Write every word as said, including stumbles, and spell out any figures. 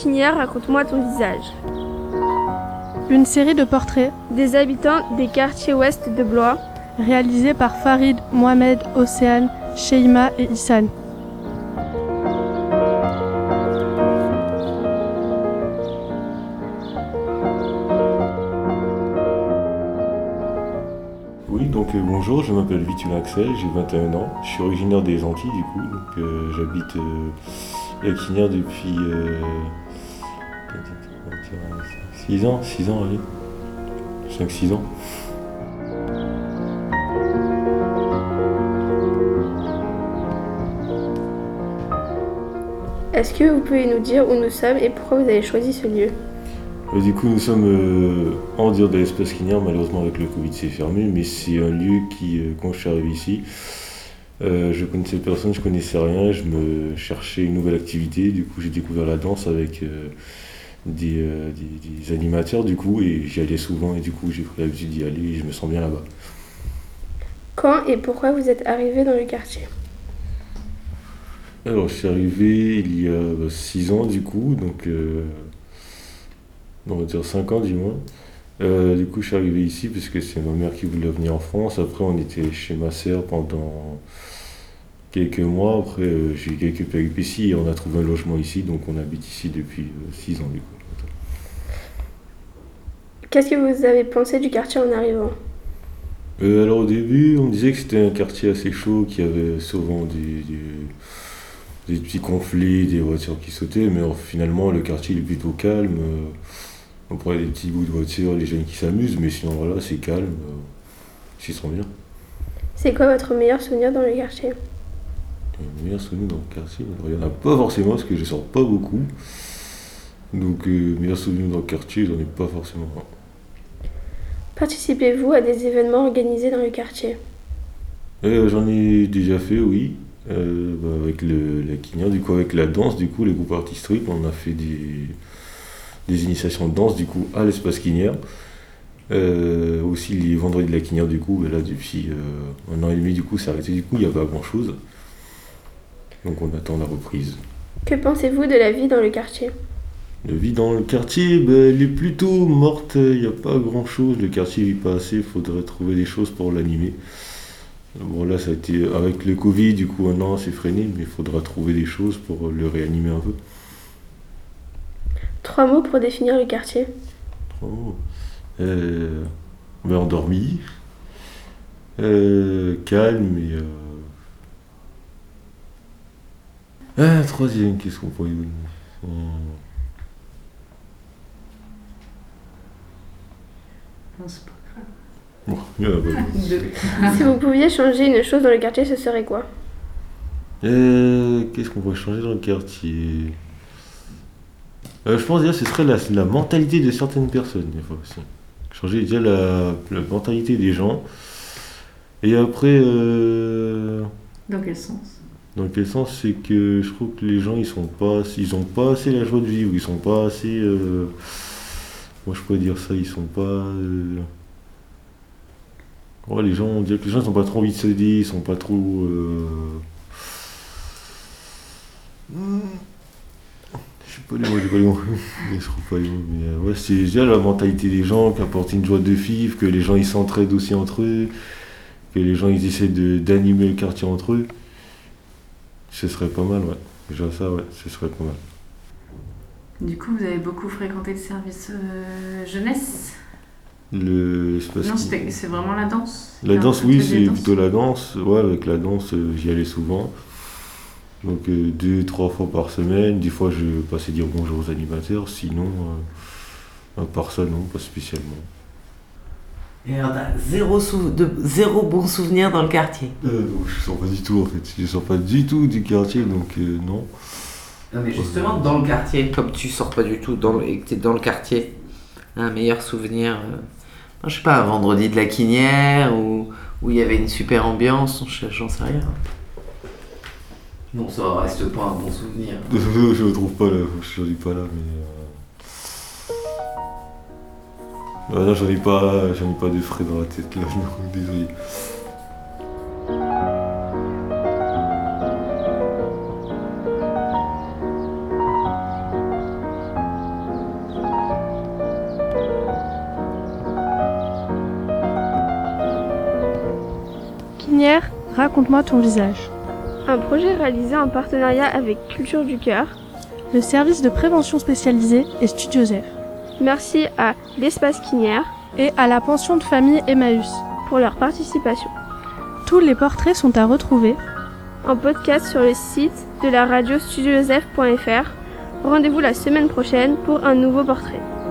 Pasquinière, raconte-moi ton visage. Une série de portraits Des habitants des quartiers ouest de Blois, réalisés par Farid, Mohamed, Océane, Sheima et Issan. Oui, donc euh, bonjour, je m'appelle Vitulin Axel, j'ai vingt et un ans, je suis originaire des Antilles du coup, donc euh, j'habite euh, à Quinière depuis euh, six ans, six ans, allez, cinq six ans. est-ce que vous pouvez nous dire où nous sommes et pourquoi vous avez choisi ce lieu? Euh, du coup, nous sommes euh, en dehors de l'espace Quinière, malheureusement avec le Covid c'est fermé, mais c'est un lieu qui, euh, quand je suis arrivé ici, euh, je connaissais personne, je connaissais rien, je me cherchais une nouvelle activité, du coup j'ai découvert la danse avec euh, des, euh, des, des animateurs du coup, et j'y allais souvent et du coup j'ai pris l'habitude d'y aller et je me sens bien là-bas. Quand et pourquoi vous êtes arrivé dans le quartier? Alors je suis arrivé il y a six ans du coup, donc euh, on va dire cinq ans du moins. Euh, du coup je suis arrivé ici parce que c'est ma mère qui voulait venir en France. Après on était chez ma sœur pendant quelques mois. Après euh, j'ai eu quelques péripéties et on a trouvé un logement ici, donc on habite ici depuis euh, six ans du coup. Qu'est-ce que vous avez pensé du quartier en arrivant? Euh, alors au début on me disait que c'était un quartier assez chaud, qu'il y avait souvent des, des, des petits conflits, des voitures qui sautaient, mais alors, finalement le quartier il est plutôt calme. Euh, on pourrait des petits bouts de voiture, les jeunes qui s'amusent, mais sinon voilà c'est calme, euh, ils sont bien. C'est quoi votre meilleur souvenir dans le quartier? Les meilleurs souvenirs dans le quartier, alors, il n'y en a pas forcément parce que je sors pas beaucoup. Donc euh, meilleurs souvenirs dans le quartier, j'en ai pas forcément. Participez-vous à des événements organisés dans le quartier? Euh, j'en ai déjà fait, oui. Euh, bah, avec le, la Quinière, du coup avec la danse, du coup les groupes artistiques, on a fait des, des initiations de danse du coup à l'espace Quinière. Euh, aussi les vendredis de la Quinière du coup, et là depuis euh, un an et demi du coup c'est arrêté, du coup il n'y a pas grand chose. Donc on attend la reprise. Que pensez-vous de la vie dans le quartier? La vie dans le quartier, ben, elle est plutôt morte, il n'y a pas grand chose, le quartier vit pas assez, il faudrait trouver des choses pour l'animer. Bon là ça a été avec le Covid, du coup un an c'est freiné, mais il faudra trouver des choses pour le réanimer un peu. Trois mots pour définir le quartier. Oh. Euh, ben, endormi, euh, calme et... Euh... Ah, troisième, qu'est-ce qu'on pourrait donner hum. Non, c'est pas grave. Bon, il y en a pas beaucoup. Si vous pouviez changer une chose dans le quartier, ce serait quoi? Euh, qu'est-ce qu'on pourrait changer dans le quartier? euh, Je pense déjà que ce serait la, la mentalité de certaines personnes, des fois aussi. Changer déjà la, la mentalité des gens. Et après, euh, Dans quel sens? dans quel sens? C'est que je trouve que les gens, ils sont pas, ils ont pas assez la joie de vivre, ils sont pas assez... Euh, moi, je pourrais dire ça, ils sont pas... Euh, ouais, les gens, on dirait que les gens, ils ont pas trop envie de s'aider, ils sont pas trop... Euh, Je sais pas les mots, j'ai pas les mots. Je trouve pas les mots. Mais euh, ouais, c'est déjà la mentalité des gens qui apporte une joie de vivre, que les gens ils s'entraident aussi entre eux, que les gens ils essaient de, d'animer le quartier entre eux. Ce serait pas mal, ouais. Déjà ça, ouais, ce serait pas mal. Du coup, vous avez beaucoup fréquenté le service euh, jeunesse? Le espace Non, qui- c'était- c'est vraiment la danse? La Il y a un danse, peu oui, de c'est danse. plutôt la danse. Ouais, avec la danse, euh, j'y allais souvent. Donc euh, deux, trois fois par semaine. Des fois, je passais dire bonjour aux animateurs. Sinon, euh, à part ça, non, pas spécialement. Et on a zéro, sou- de, zéro bon souvenir dans le quartier. Euh, non, je sors pas du tout en fait. Je sors pas du tout du quartier, donc euh, non. Non mais justement dans le quartier, comme tu sors pas du tout dans le, et que t'es dans le quartier, un meilleur souvenir, euh, non, je sais pas, un vendredi de la Quinière où où il y avait une super ambiance, je- j'en sais rien. Non, ça reste pas un bon souvenir. Je me trouve pas là, je suis pas là, mais. Euh... Ah non, j'en ai pas, j'en ai pas de frais dans la tête là, non, désolé. Quinière, raconte-moi ton visage. Un projet réalisé en partenariat avec Culture du Cœur. Le service de prévention spécialisé et Studio Zef. Merci à l'Espace Quinière Et à la pension de famille Emmaüs. pour leur participation. Tous les portraits sont à retrouver En podcast sur le site de la radio studiozef point f r. Rendez-vous la semaine prochaine pour un nouveau portrait.